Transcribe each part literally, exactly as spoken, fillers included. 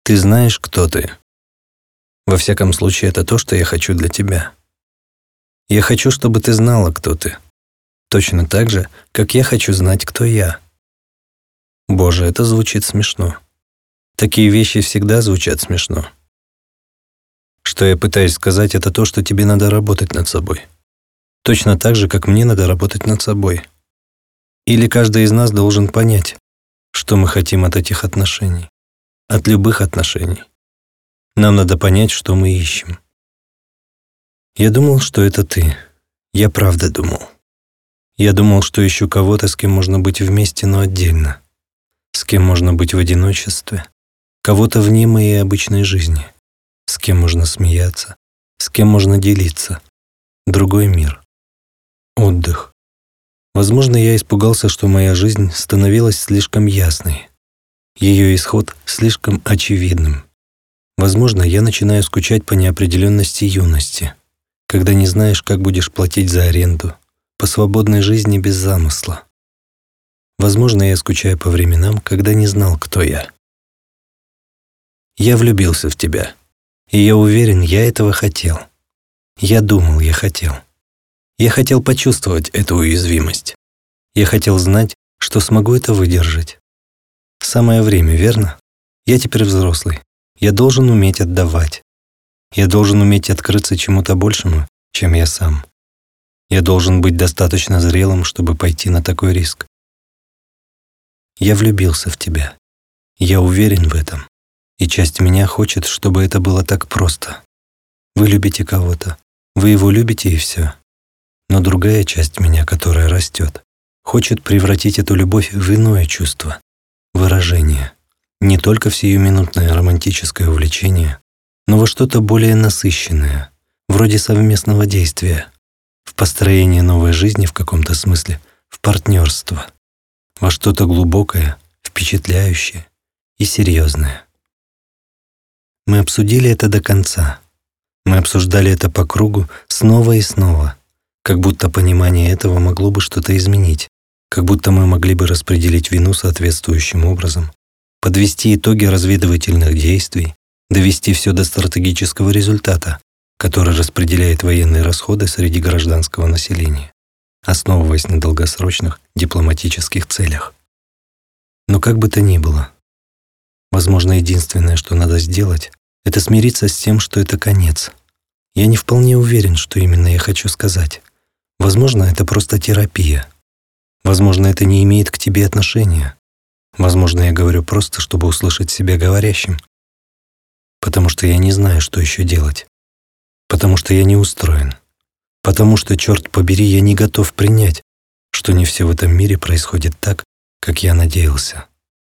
Ты знаешь, кто ты. Во всяком случае, это то, что я хочу для тебя. Я хочу, чтобы ты знала, кто ты. Точно так же, как я хочу знать, кто я. Боже, это звучит смешно. Такие вещи всегда звучат смешно. Что я пытаюсь сказать, это то, что тебе надо работать над собой. Точно так же, как мне надо работать над собой. Или каждый из нас должен понять, что мы хотим от этих отношений. От любых отношений. Нам надо понять, что мы ищем. Я думал, что это ты. Я правда думал. Я думал, что ищу кого-то, с кем можно быть вместе, но отдельно. С кем можно быть в одиночестве. Кого-то вне моей обычной жизни. С кем можно смеяться. С кем можно делиться. Другой мир. Отдых. Возможно, я испугался, что моя жизнь становилась слишком ясной. Ее исход слишком очевидным. Возможно, я начинаю скучать по неопределенности юности, когда не знаешь, как будешь платить за аренду, по свободной жизни без замысла. Возможно, я скучаю по временам, когда не знал, кто я. Я влюбился в тебя, и я уверен, я этого хотел. Я думал, я хотел. Я хотел почувствовать эту уязвимость. Я хотел знать, что смогу это выдержать. Самое время, верно? Я теперь взрослый. Я должен уметь отдавать. Я должен уметь открыться чему-то большему, чем я сам. Я должен быть достаточно зрелым, чтобы пойти на такой риск. Я влюбился в тебя. Я уверен в этом. И часть меня хочет, чтобы это было так просто. Вы любите кого-то. Вы его любите, и все. Но другая часть меня, которая растет, хочет превратить эту любовь в иное чувство. Выражение. Не только в сиюминутное романтическое увлечение, но во что-то более насыщенное, вроде совместного действия, в построение новой жизни в каком-то смысле, в партнерство, во что-то глубокое, впечатляющее и серьезное. Мы обсудили это до конца. Мы обсуждали это по кругу снова и снова, как будто понимание этого могло бы что-то изменить, как будто мы могли бы распределить вину соответствующим образом, подвести итоги разведывательных действий, довести все до стратегического результата, который распределяет военные расходы среди гражданского населения, основываясь на долгосрочных дипломатических целях. Но как бы то ни было, возможно, единственное, что надо сделать, это смириться с тем, что это конец. Я не вполне уверен, что именно я хочу сказать. Возможно, это просто терапия. Возможно, это не имеет к тебе отношения. Возможно, я говорю просто, чтобы услышать себя говорящим. Потому что я не знаю, что еще делать. Потому что я не устроен. Потому что, черт побери, я не готов принять, что не все в этом мире происходит так, как я надеялся.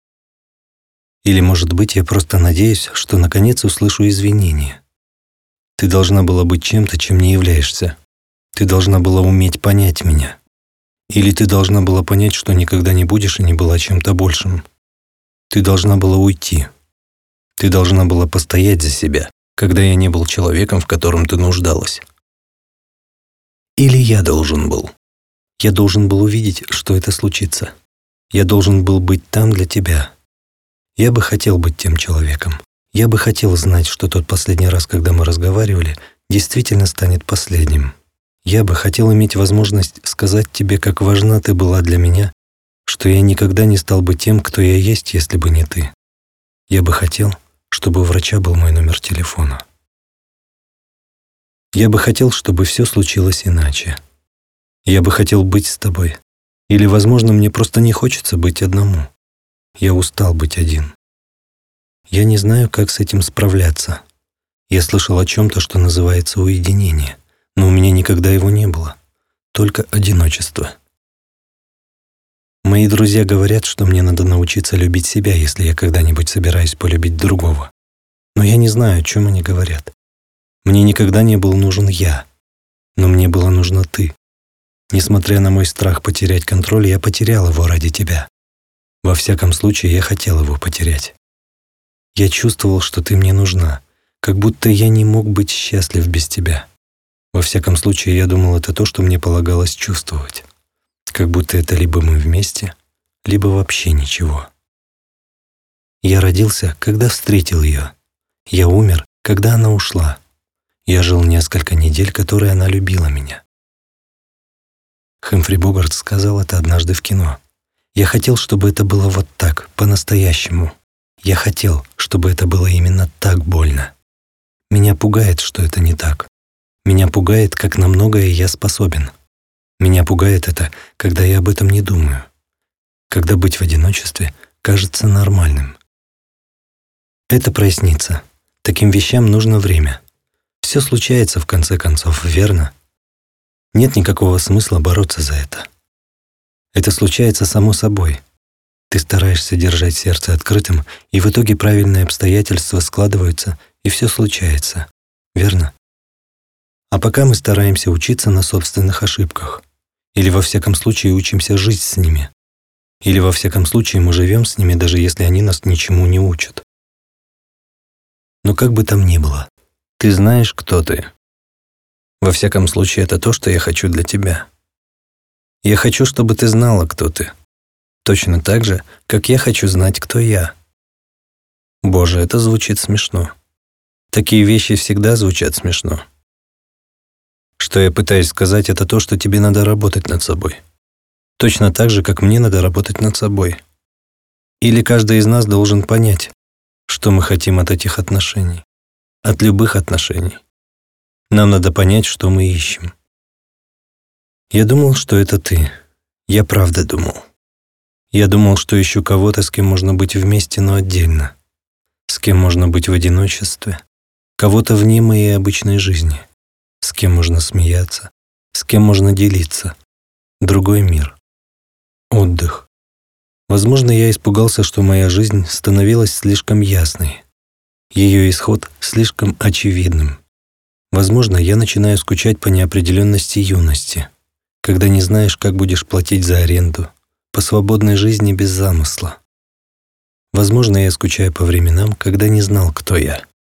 Или, может быть, я просто надеюсь, что наконец услышу извинения. Ты должна была быть чем-то, чем не являешься. Ты должна была уметь понять меня. Или ты должна была понять, что никогда не будешь и не была чем-то большим. Ты должна была уйти. Ты должна была постоять за себя, когда я не был человеком, в котором ты нуждалась. Или я должен был. Я должен был увидеть, что это случится. Я должен был быть там для тебя. Я бы хотел быть тем человеком. Я бы хотел знать, что тот последний раз, когда мы разговаривали, действительно станет последним. Я бы хотел иметь возможность сказать тебе, как важна ты была для меня, что я никогда не стал бы тем, кто я есть, если бы не ты. Я бы хотел, чтобы у врача был мой номер телефона. Я бы хотел, чтобы все случилось иначе. Я бы хотел быть с тобой. Или, возможно, мне просто не хочется быть одному. Я устал быть один. Я не знаю, как с этим справляться. Я слышал о чем-то, что называется уединение, но у меня никогда его не было. Только одиночество. Мои друзья говорят, что мне надо научиться любить себя, если я когда-нибудь собираюсь полюбить другого. Но я не знаю, о чем они говорят. Мне никогда не был нужен я, но мне было нужно ты. Несмотря на мой страх потерять контроль, я потерял его ради тебя. Во всяком случае, я хотел его потерять. Я чувствовал, что ты мне нужна, как будто я не мог быть счастлив без тебя. Во всяком случае, я думал, это то, что мне полагалось чувствовать. Как будто это либо мы вместе, либо вообще ничего. Я родился, когда встретил ее. Я умер, когда она ушла. Я жил несколько недель, которые она любила меня. Хэмфри Богарт сказал это однажды в кино. Я хотел, чтобы это было вот так, по-настоящему. Я хотел, чтобы это было именно так больно. Меня пугает, что это не так. Меня пугает, как на многое я способен. Меня пугает это, когда я об этом не думаю. Когда быть в одиночестве кажется нормальным. Это прояснится. Таким вещам нужно время. Все случается в конце концов, верно? Нет никакого смысла бороться за это. Это случается само собой. Ты стараешься держать сердце открытым, и в итоге правильные обстоятельства складываются, и все случается. Верно? А пока мы стараемся учиться на собственных ошибках. Или во всяком случае учимся жить с ними. Или во всяком случае мы живем с ними, даже если они нас ничему не учат. Но как бы там ни было, ты знаешь, кто ты. Во всяком случае, это то, что я хочу для тебя. Я хочу, чтобы ты знала, кто ты. Точно так же, как я хочу знать, кто я. Боже, это звучит смешно. Такие вещи всегда звучат смешно. Что я пытаюсь сказать, это то, что тебе надо работать над собой. Точно так же, как мне надо работать над собой. Или каждый из нас должен понять, что мы хотим от этих отношений. От любых отношений. Нам надо понять, что мы ищем. Я думал, что это ты. Я правда думал. Я думал, что ищу кого-то, с кем можно быть вместе, но отдельно. С кем можно быть в одиночестве. Кого-то вне моей обычной жизни. С кем можно смеяться. С кем можно делиться. Другой мир. Отдых. Возможно, я испугался, что моя жизнь становилась слишком ясной. Ее исход слишком очевидным. Возможно, я начинаю скучать по неопределенности юности, когда не знаешь, как будешь платить за аренду, по свободной жизни без замысла. Возможно, я скучаю по временам, когда не знал, кто я.